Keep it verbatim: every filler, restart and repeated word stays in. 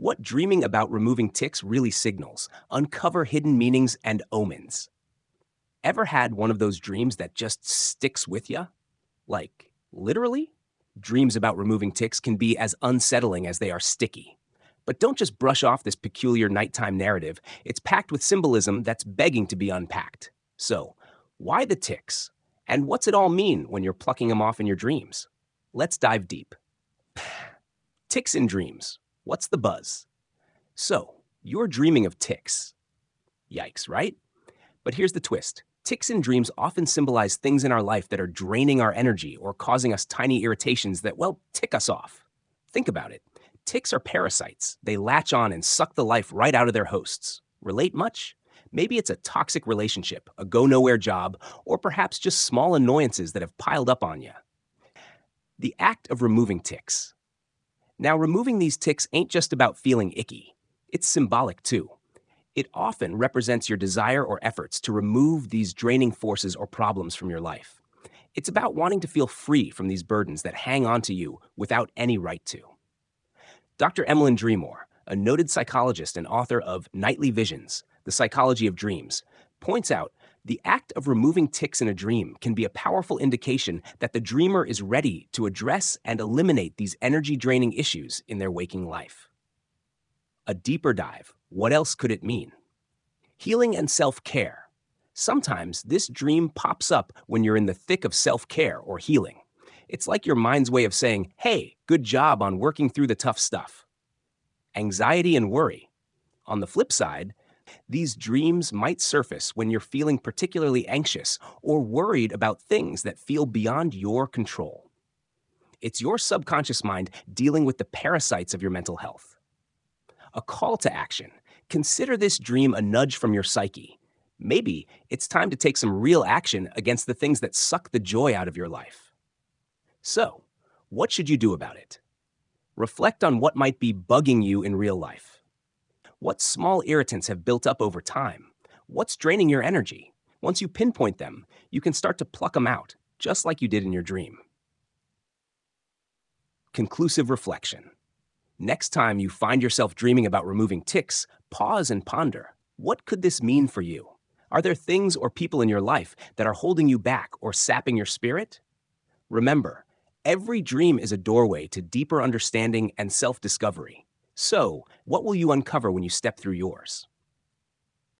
what dreaming about removing ticks really signals, uncover hidden meanings and omens. Ever had one of those dreams that just sticks with you? Like, literally? Dreams about removing ticks can be as unsettling as they are sticky. But don't just brush off this peculiar nighttime narrative. It's packed with symbolism that's begging to be unpacked. So, why the ticks? And what's it all mean when you're plucking them off in your dreams? Let's dive deep. Ticks in dreams. What's the buzz? So, you're dreaming of ticks. Yikes, right? But here's the twist. Ticks in dreams often symbolize things in our life that are draining our energy or causing us tiny irritations that, well, tick us off. Think about it. Ticks are parasites. They latch on and suck the life right out of their hosts. Relate much? Maybe it's a toxic relationship, a go-nowhere job, or perhaps just small annoyances that have piled up on you. The act of removing ticks. Now, removing these ticks ain't just about feeling icky. It's symbolic too. It often represents your desire or efforts to remove these draining forces or problems from your life. It's about wanting to feel free from these burdens that hang on to you without any right to. Doctor Emlyn Dremore, a noted psychologist and author of Nightly Visions, The Psychology of Dreams, points out the act of removing ticks in a dream can be a powerful indication that the dreamer is ready to address and eliminate these energy-draining issues in their waking life. A deeper dive. What else could it mean? Healing and self-care. Sometimes this dream pops up when you're in the thick of self-care or healing. It's like your mind's way of saying, hey, good job on working through the tough stuff. Anxiety and worry. On the flip side, these dreams might surface when you're feeling particularly anxious or worried about things that feel beyond your control. It's your subconscious mind dealing with the parasites of your mental health. A call to action. Consider this dream a nudge from your psyche. Maybe it's time to take some real action against the things that suck the joy out of your life. So, what should you do about it? Reflect on what might be bugging you in real life. What small irritants have built up over time? What's draining your energy? Once you pinpoint them, you can start to pluck them out, just like you did in your dream. Conclusive reflection. Next time you find yourself dreaming about removing ticks, pause and ponder. What could this mean for you? Are there things or people in your life that are holding you back or sapping your spirit? Remember, every dream is a doorway to deeper understanding and self-discovery. So, what will you uncover when you step through yours?